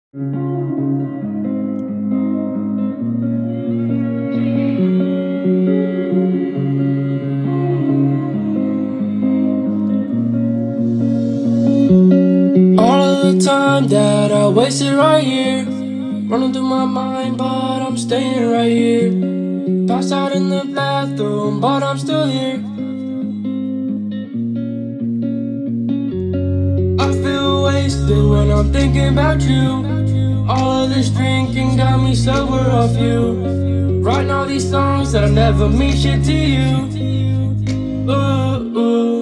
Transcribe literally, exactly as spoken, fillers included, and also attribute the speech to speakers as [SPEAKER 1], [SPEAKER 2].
[SPEAKER 1] All of the time that I wasted right here, running through my mind, but I'm staying right here. Passed out in the bathroom, but I'm still here. I feel wasted when I'm thinking about you. All of this drinking got me sober off you. Writing all these songs that I never mean shit to you. Ooh, ooh.